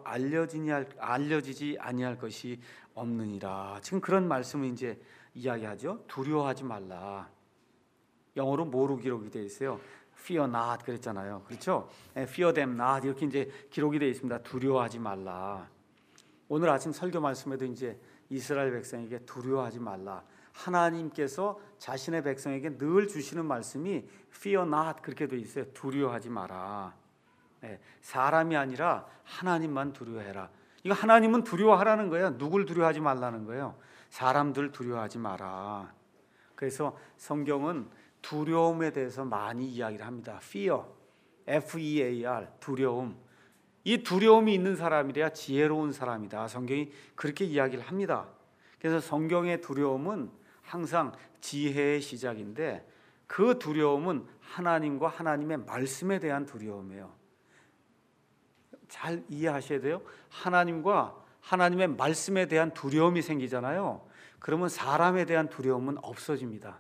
알려지지 아니할 것이 없느니라. 지금 그런 말씀을 이제 이야기하죠. 두려워하지 말라. 영어로 뭐로 기록이 되어 있어요? Fear not 그랬잖아요. 그렇죠? Fear them not 이렇게 이제 기록이 되어 있습니다. 두려워하지 말라. 오늘 아침 설교 말씀에도 이제 이스라엘 백성에게 두려워하지 말라. 하나님께서 자신의 백성에게 늘 주시는 말씀이 fear not 그렇게 되어 있어요. 두려워하지 마라. 사람이 아니라 하나님만 두려워해라. 이거 하나님은 두려워하라는 거예요. 누굴 두려워하지 말라는 거예요. 사람들 두려워하지 마라. 그래서 성경은 두려움에 대해서 많이 이야기를 합니다. fear, F-E-A-R, 두려움. 이 두려움이 있는 사람이래야 지혜로운 사람이다. 성경이 그렇게 이야기를 합니다. 그래서 성경의 두려움은 항상 지혜의 시작인데 그 두려움은 하나님과 하나님의 말씀에 대한 두려움이에요. 잘 이해하셔야 돼요. 하나님과 하나님의 말씀에 대한 두려움이 생기잖아요. 그러면 사람에 대한 두려움은 없어집니다.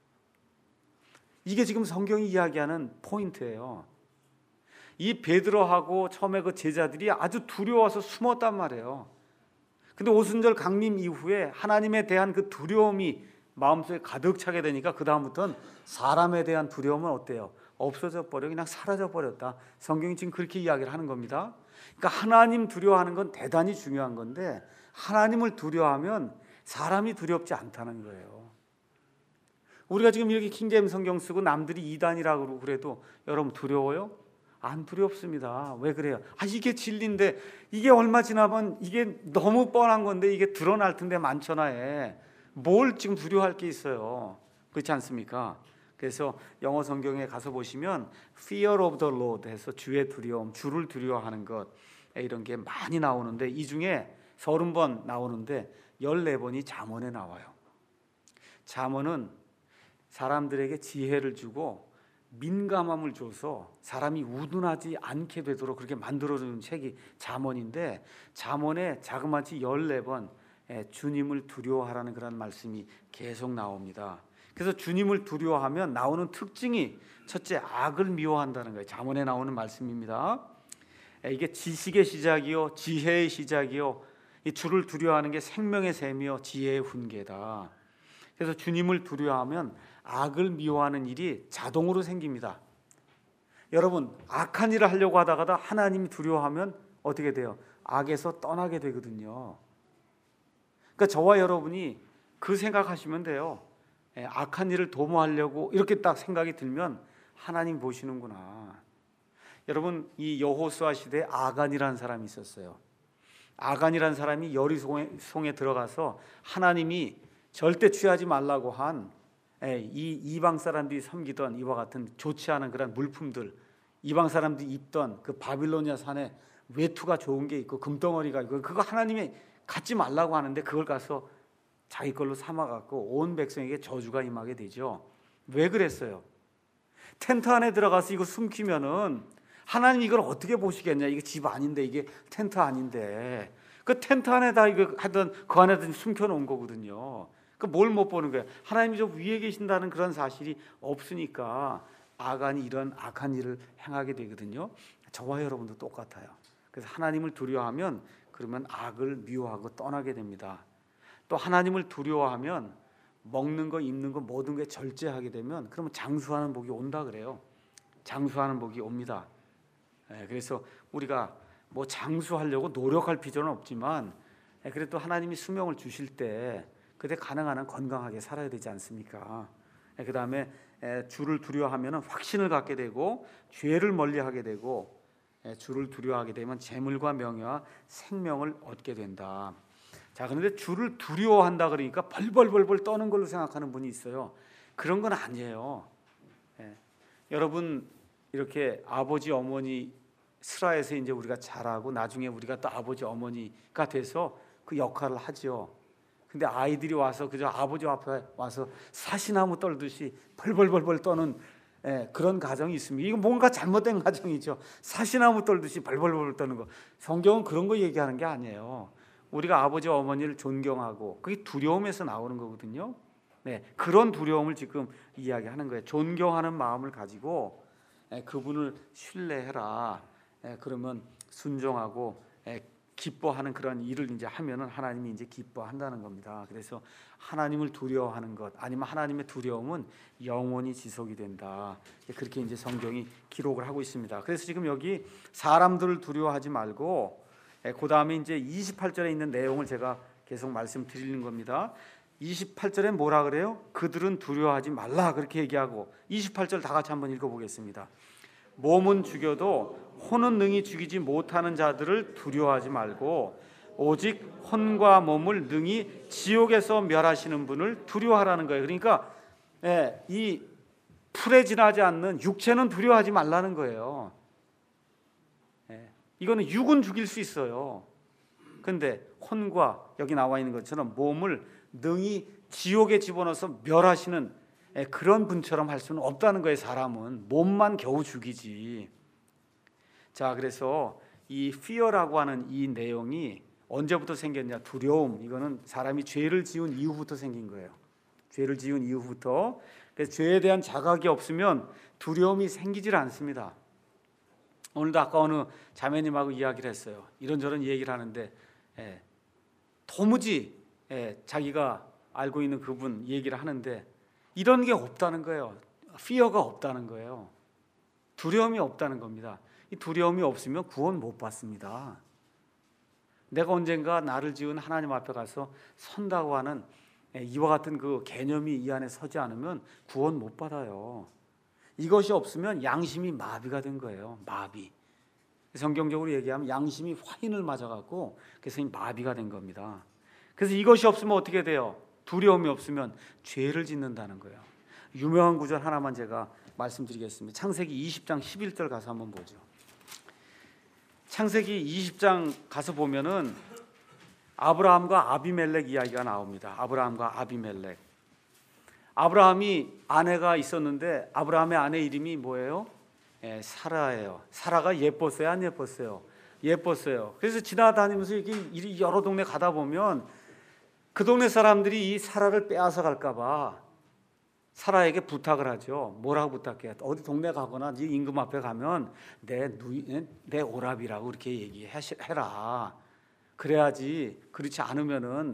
이게 지금 성경이 이야기하는 포인트예요. 이 베드로하고 처음에 그 제자들이 아주 두려워서 숨었단 말이에요. 근데 오순절 강림 이후에 하나님에 대한 그 두려움이 마음속에 가득 차게 되니까 그 다음부터는 사람에 대한 두려움은 어때요? 없어져 버려, 그냥 사라져 버렸다. 성경이 지금 그렇게 이야기를 하는 겁니다. 그러니까 하나님 두려워하는 건 대단히 중요한 건데 하나님을 두려워하면 사람이 두렵지 않다는 거예요. 우리가 지금 이렇게 킹제임스 성경 쓰고 남들이 이단이라고 그래도 여러분 두려워요? 안 두렵습니다. 왜 그래요? 이게 진리인데 이게 얼마 지나면 이게 너무 뻔한 건데 이게 드러날 텐데 만천하에 뭘 지금 두려워할 게 있어요. 그렇지 않습니까? 그래서 영어 성경에 가서 보시면 Fear of the Lord 해서 주의 두려움, 주를 두려워하는 것 이런 게 많이 나오는데 이 중에 30번 나오는데 14번이 잠언에 나와요. 잠언은 사람들에게 지혜를 주고 민감함을 줘서 사람이 우둔하지 않게 되도록 그렇게 만들어주는 책이 잠언인데 잠언에 자그마치 14번 주님을 두려워하라는 그런 말씀이 계속 나옵니다. 그래서 주님을 두려워하면 나오는 특징이 첫째 악을 미워한다는 거예요. 잠언에 나오는 말씀입니다. 이게 지식의 시작이요 지혜의 시작이요 이 주를 두려워하는 게 생명의 샘이요 지혜의 훈계다. 그래서 주님을 두려워하면 악을 미워하는 일이 자동으로 생깁니다. 여러분, 악한 일을 하려고 하다가 하나님이 두려워하면 어떻게 돼요? 악에서 떠나게 되거든요. 그러니까 저와 여러분이 그 생각하시면 돼요. 악한 일을 도모하려고 이렇게 딱 생각이 들면 하나님 보시는구나. 여러분, 이 여호수아 시대에 아간이라는 사람이 있었어요. 아간이라는 사람이 여리송에 들어가서 하나님이 절대 취하지 말라고 한 이 이방 사람들이 섬기던 이와 같은 좋지 않은 그런 물품들, 이방 사람들이 입던 그 바빌로니아 산에 외투가 좋은 게 있고 금덩어리가 있고 그거 하나님이 갖지 말라고 하는데 그걸 가서 자기 걸로 삼아갖고 온 백성에게 저주가 임하게 되죠. 왜 그랬어요? 텐트 안에 들어가서 이거 숨기면은 하나님 이걸 어떻게 보시겠냐? 이게 집 아닌데, 이게 텐트 아닌데. 그 텐트 안에다 이거 하던 그 안에다 숨겨놓은 거거든요. 그 뭘 못 보는 거예요? 하나님이 저 위에 계신다는 그런 사실이 없으니까 아간이 이런 악한 일을 행하게 되거든요. 저와 여러분도 똑같아요. 그래서 하나님을 두려워하면 그러면 악을 미워하고 떠나게 됩니다. 또 하나님을 두려워하면 먹는 거, 입는 거 모든 게 절제하게 되면 그러면 장수하는 복이 온다 그래요. 장수하는 복이 옵니다. 그래서 우리가 뭐 장수하려고 노력할 필요는 없지만 그래도 하나님이 수명을 주실 때 그때 가능한 한 건강하게 살아야 되지 않습니까? 그 다음에 주를 두려워하면 확신을 갖게 되고 죄를 멀리하게 되고 주를 두려워하게 되면 재물과 명예와 생명을 얻게 된다. 자, 그런데 주를 두려워한다 그러니까 벌벌벌벌 떠는 걸로 생각하는 분이 있어요. 그런 건 아니에요. 여러분, 이렇게 아버지 어머니 슬하에서 이제 우리가 자라고 나중에 우리가 또 아버지 어머니가 돼서 그 역할을 하죠. 근데 아이들이 와서 그저 아버지 앞에 와서 사시나무 떨듯이 벌벌벌벌 떠는 그런 가정이 있습니다. 이거 뭔가 잘못된 가정이죠. 사시나무 떨듯이 벌벌벌 떠는 거. 성경은 그런 거 얘기하는 게 아니에요. 우리가 아버지 어머니를 존경하고 그게 두려움에서 나오는 거거든요. 그런 두려움을 지금 이야기하는 거예요. 존경하는 마음을 가지고 그분을 신뢰해라. 그러면 순종하고 기뻐하는 그런 일을 이제 하면은 하나님이 이제 기뻐한다는 겁니다. 그래서 하나님을 두려워하는 것 아니면 하나님의 두려움은 영원히 지속이 된다. 그렇게 이제 성경이 기록을 하고 있습니다. 그래서 지금 여기 사람들을 두려워하지 말고 그 다음에 이제 28절에 있는 내용을 제가 계속 말씀드리는 겁니다. 28절에 뭐라 그래요? 그들은 두려워하지 말라 그렇게 얘기하고 28절 다 같이 한번 읽어보겠습니다. 몸은 죽여도 혼은 능히 죽이지 못하는 자들을 두려워하지 말고 오직 혼과 몸을 능히 지옥에서 멸하시는 분을 두려워하라는 거예요. 그러니까 이 풀에 지나지 않는 육체는 두려워하지 말라는 거예요. 이거는 육은 죽일 수 있어요. 근데 혼과 여기 나와 있는 것처럼 몸을 능히 지옥에 집어넣어서 멸하시는 그런 분처럼 할 수는 없다는 거예요. 사람은 몸만 겨우 죽이지. 자, 그래서 이 fear라고 하는 이 내용이 언제부터 생겼냐? 두려움. 이거는 사람이 죄를 지은 이후부터 생긴 거예요. 죄를 지은 이후부터. 그래서 죄에 대한 자각이 없으면 두려움이 생기질 않습니다. 오늘도 아까 어느 자매님하고 이야기를 했어요. 이런저런 얘기를 하는데 도무지 자기가 알고 있는 그분 얘기를 하는데 이런 게 없다는 거예요. fear가 없다는 거예요. 두려움이 없다는 겁니다. 이 두려움이 없으면 구원 못 받습니다. 내가 언젠가 나를 지은 하나님 앞에 가서 선다고 하는 이와 같은 그 개념이 이 안에 서지 않으면 구원 못 받아요. 이것이 없으면 양심이 마비가 된 거예요. 마비. 성경적으로 얘기하면 양심이 화인을 맞아갖고 그래서 마비가 된 겁니다. 그래서 이것이 없으면 어떻게 돼요? 두려움이 없으면 죄를 짓는다는 거예요. 유명한 구절 하나만 제가 말씀드리겠습니다. 창세기 20장 11절 가서 한번 보죠. 창세기 20장 가서 보면은 아브라함과 아비멜렉 이야기가 나옵니다. 아브라함과 아비멜렉. 아브라함이 아내가 있었는데 아브라함의 아내 이름이 뭐예요? 사라예요. 사라가 예뻤어요, 안 예뻤어요? 예뻤어요. 그래서 지나다니면서 이렇게 여러 동네 가다 보면 그 동네 사람들이 이 사라를 빼앗아 갈까봐 사라에게 부탁을 하죠. 뭐라고 부탁해요? 어디 동네 가거나 네 임금 앞에 가면 내 오랍이라고 그렇게 얘기해라. 그래야지. 그렇지 않으면은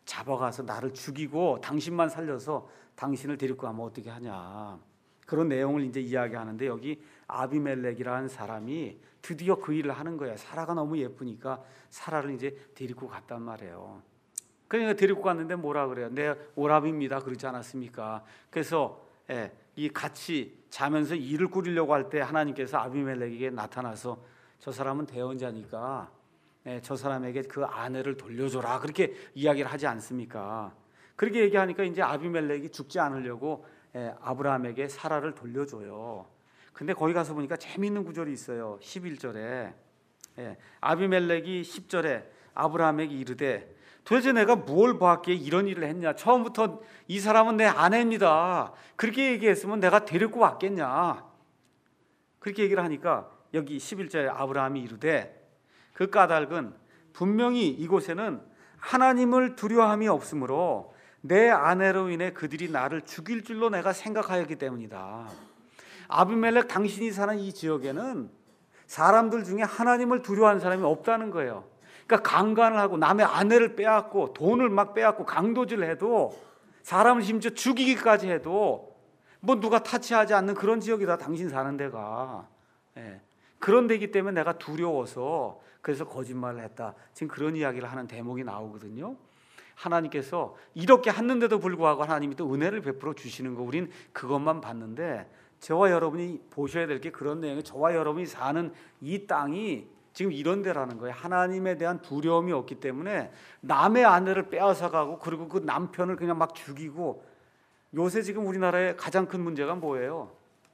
잡아가서 나를 죽이고 당신만 살려서 당신을 데리고 가면 어떻게 하냐. 그런 내용을 이제 이야기하는데 여기 아비멜렉이라는 사람이 드디어 그 일을 하는 거예요. 사라가 너무 예쁘니까 사라를 이제 데리고 갔단 말이에요. 그러니까 데리고 갔는데 뭐라 그래요? 내 오랍입니다. 그러지 않았습니까? 그래서 이 같이 자면서 일을 꾸리려고 할 때 하나님께서 아비멜렉에게 나타나서 저 사람은 대언자니까 저 사람에게 그 아내를 돌려줘라. 그렇게 이야기를 하지 않습니까? 그렇게 얘기하니까 이제 아비멜렉이 죽지 않으려고 아브라함에게 사라를 돌려줘요. 근데 거기 가서 보니까 재미있는 구절이 있어요. 11절에 아비멜렉이 10절에 아브라함에게 이르되 도대체 내가 뭘 보았기에 이런 일을 했냐. 처음부터 이 사람은 내 아내입니다. 그렇게 얘기했으면 내가 데리고 왔겠냐. 그렇게 얘기를 하니까 여기 11절에 아브라함이 이르되 그 까닭은 분명히 이곳에는 하나님을 두려워함이 없으므로 내 아내로 인해 그들이 나를 죽일 줄로 내가 생각하였기 때문이다. 아비멜렉 당신이 사는 이 지역에는 사람들 중에 하나님을 두려워하는 사람이 없다는 거예요. 그러니까 강간을 하고 남의 아내를 빼앗고 돈을 막 빼앗고 강도질을 해도 사람을 심지어 죽이기까지 해도 뭐 누가 타치하지 않는 그런 지역이다. 당신 사는 데가. 그런 데이기 때문에 내가 두려워서 그래서 거짓말을 했다. 지금 그런 이야기를 하는 대목이 나오거든요. 하나님께서 이렇게 했는데도 불구하고 하나님이 또 은혜를 베풀어 주시는 거 우린 그것만 봤는데 저와 여러분이 보셔야 될 게 그런 내용이에요. 저와 여러분이 사는 이 땅이 지금 이런 데라는 거예요. 하나님에 대한 두려움이 없기 때문에 남의 아내를 빼앗아 가고 그리고 그 남편을 그냥 막 죽이고 요새 지금 우리나라의 가장 큰 문제가 뭐예요?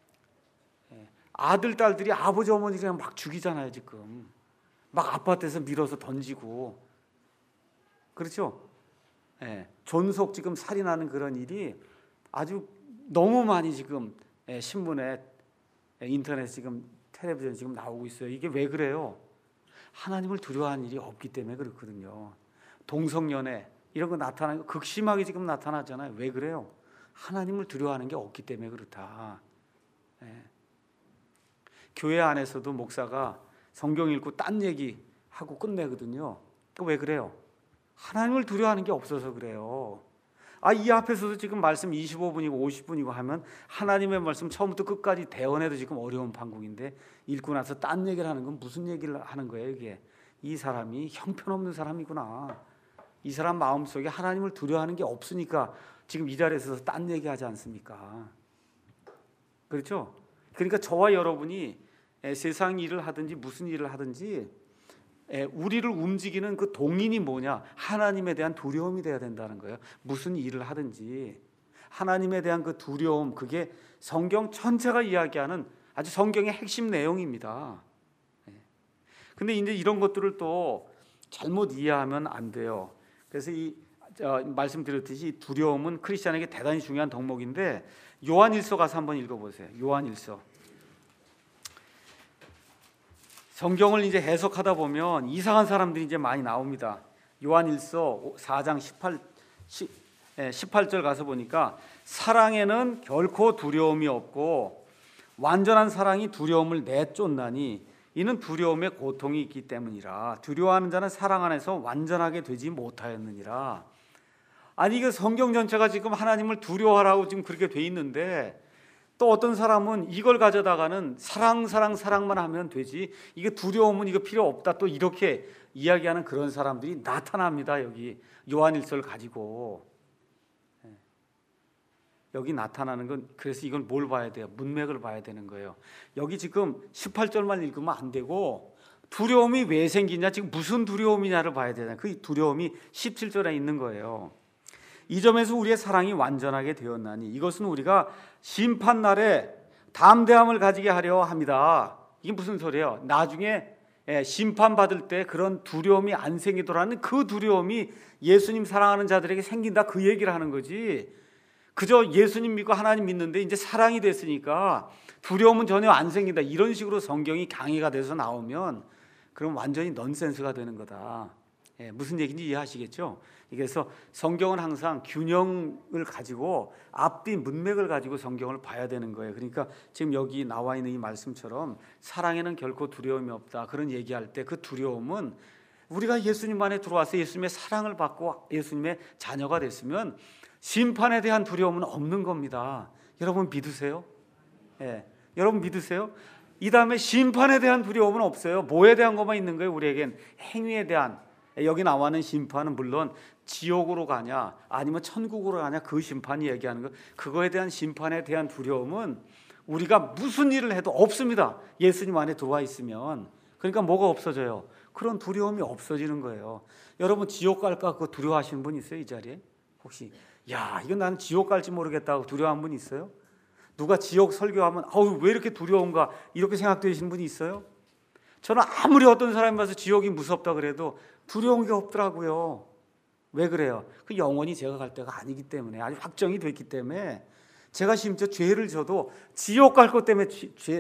아들, 딸들이 아버지, 어머니 그냥 막 죽이잖아요. 지금 막 아파트에서 밀어서 던지고 그렇죠? 존속 지금 살인하는 그런 일이 아주 너무 많이 지금 신문에 인터넷 지금 텔레비전 지금 나오고 있어요. 이게 왜 그래요? 하나님을 두려워하는 일이 없기 때문에 그렇거든요. 동성연애 이런 거 나타나는 거 극심하게 지금 나타나잖아요. 왜 그래요? 하나님을 두려워하는 게 없기 때문에 그렇다. 교회 안에서도 목사가 성경 읽고 딴 얘기하고 끝내거든요. 왜 그래요? 하나님을 두려워하는 게 없어서 그래요. 이 앞에서도 지금 말씀 25분이고 50분이고 하면 하나님의 말씀 처음부터 끝까지 대언해도 지금 어려운 판국인데 읽고 나서 딴 얘기를 하는 건 무슨 얘기를 하는 거예요 이게? 이 사람이 형편없는 사람이구나. 이 사람 마음속에 하나님을 두려워하는 게 없으니까 지금 이 자리에서 딴 얘기하지 않습니까? 그렇죠? 그러니까 저와 여러분이 세상 일을 하든지 무슨 일을 하든지 우리를 움직이는 그 동인이 뭐냐? 하나님에 대한 두려움이 돼야 된다는 거예요. 무슨 일을 하든지 하나님에 대한 그 두려움, 그게 성경 전체가 이야기하는 아주 성경의 핵심 내용입니다. 근데 이제 이런 것들을 또 잘못 이해하면 안 돼요. 그래서 말씀드렸듯이 두려움은 크리스천에게 대단히 중요한 덕목인데 요한일서 가서 한번 읽어보세요. 요한일서. 성경을 이제 해석하다 보면 이상한 사람들이 이제 많이 나옵니다. 요한일서 4장 18절 가서 보니까 사랑에는 결코 두려움이 없고 완전한 사랑이 두려움을 내쫓나니 이는 두려움에 고통이 있기 때문이라. 두려워하는 자는 사랑 안에서 완전하게 되지 못하였느니라. 아니 이거 성경 전체가 지금 하나님을 두려워하라고 지금 그렇게 돼 있는데 또 어떤 사람은 이걸 가져다가는 사랑만 하면 되지 이게 두려움은 이거 필요 없다 또 이렇게 이야기하는 그런 사람들이 나타납니다. 여기 요한일서를 가지고 여기 나타나는 건 그래서 이건 뭘 봐야 돼요? 문맥을 봐야 되는 거예요. 여기 지금 18절만 읽으면 안 되고 두려움이 왜 생기냐 지금 무슨 두려움이냐를 봐야 되잖아요. 그 두려움이 17절에 있는 거예요. 이 점에서 우리의 사랑이 완전하게 되었나니 이것은 우리가 심판날에 담대함을 가지게 하려 합니다. 이게 무슨 소리예요? 나중에 심판받을 때 그런 두려움이 안 생기더라는 그 두려움이 예수님 사랑하는 자들에게 생긴다 그 얘기를 하는 거지. 그저 예수님 믿고 하나님 믿는데 이제 사랑이 됐으니까 두려움은 전혀 안 생긴다 이런 식으로 성경이 강의가 돼서 나오면 그럼 완전히 넌센스가 되는 거다. 무슨 얘기인지 이해하시겠죠? 그래서 성경은 항상 균형을 가지고 앞뒤 문맥을 가지고 성경을 봐야 되는 거예요. 그러니까 지금 여기 나와 있는 이 말씀처럼 사랑에는 결코 두려움이 없다 그런 얘기할 때 그 두려움은 우리가 예수님 안에 들어와서 예수님의 사랑을 받고 예수님의 자녀가 됐으면 심판에 대한 두려움은 없는 겁니다. 여러분 믿으세요? 예, 여러분 믿으세요? 이 다음에 심판에 대한 두려움은 없어요. 뭐에 대한 것만 있는 거예요? 우리에겐 행위에 대한. 여기 나와 있는 심판은 물론 지옥으로 가냐 아니면 천국으로 가냐 그 심판이 얘기하는 거, 그거에 대한 심판에 대한 두려움은 우리가 무슨 일을 해도 없습니다. 예수님 안에 들어와 있으면. 그러니까 뭐가 없어져요? 그런 두려움이 없어지는 거예요. 여러분 지옥 갈까 그거 두려워하시는 분 있어요? 이 자리에 혹시 야 이건 나는 지옥 갈지 모르겠다고 두려워한 분 있어요? 누가 지옥 설교하면 아우 왜 이렇게 두려운가 이렇게 생각되시는 분이 있어요? 저는 아무리 어떤 사람이 와서 지옥이 무섭다 그래도 두려운 게 없더라고요. 왜 그래요? 그 영원히 제가 갈 때가 아니기 때문에, 아직 확정이 됐기 때문에. 제가 심지어 죄를 져도 지옥 갈 것 때문에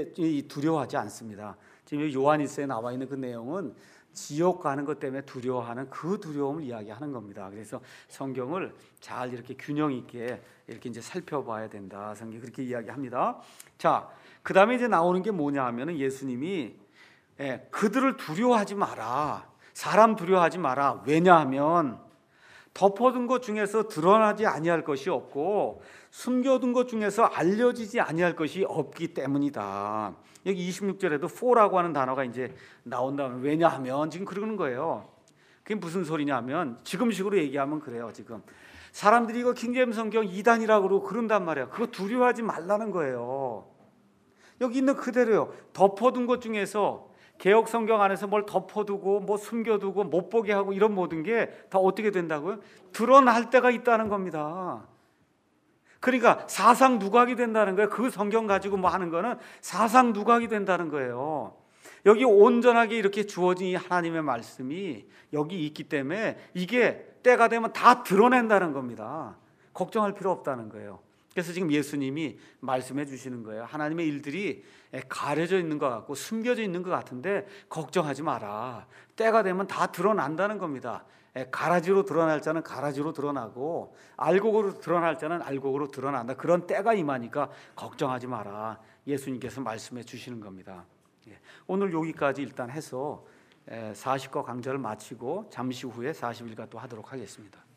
두려워하지 않습니다. 지금 요한일서에 나와 있는 그 내용은 지옥 가는 것 때문에 두려워하는 그 두려움을 이야기하는 겁니다. 그래서 성경을 잘 이렇게 균형 있게 이렇게 이제 살펴봐야 된다. 성경이 그렇게 이야기합니다. 자, 그 다음에 이제 나오는 게 뭐냐 하면은 예수님이 그들을 두려워하지 마라. 사람 두려워하지 마라. 왜냐하면 덮어둔 것 중에서 드러나지 아니할 것이 없고 숨겨둔 것 중에서 알려지지 아니할 것이 없기 때문이다. 여기 26절에도 for라고 하는 단어가 이제 나온다면, 왜냐하면 지금 그러는 거예요. 그게 무슨 소리냐면 지금식으로 얘기하면 그래요. 지금 사람들이 이거 킹제임스 성경 2단이라고 그런단 말이야. 그거 두려워하지 말라는 거예요. 여기 있는 그대로요. 덮어둔 것 중에서 개역 성경 안에서 뭘 덮어두고 뭐 숨겨두고 못 보게 하고 이런 모든 게 다 어떻게 된다고요? 드러날 때가 있다는 겁니다. 그러니까 사상 누각이 된다는 거예요. 그 성경 가지고 뭐 하는 거는 사상 누각이 된다는 거예요. 여기 온전하게 이렇게 주어진 이 하나님의 말씀이 여기 있기 때문에 이게 때가 되면 다 드러낸다는 겁니다. 걱정할 필요 없다는 거예요. 그래서 지금 예수님이 말씀해 주시는 거예요. 하나님의 일들이 가려져 있는 것 같고 숨겨져 있는 것 같은데 걱정하지 마라. 때가 되면 다 드러난다는 겁니다. 가라지로 드러날 자는 가라지로 드러나고 알곡으로 드러날 자는 알곡으로 드러난다. 그런 때가 임하니까 걱정하지 마라. 예수님께서 말씀해 주시는 겁니다. 오늘 여기까지 일단 해서 40과 강좌를 마치고 잠시 후에 40일가 또 하도록 하겠습니다.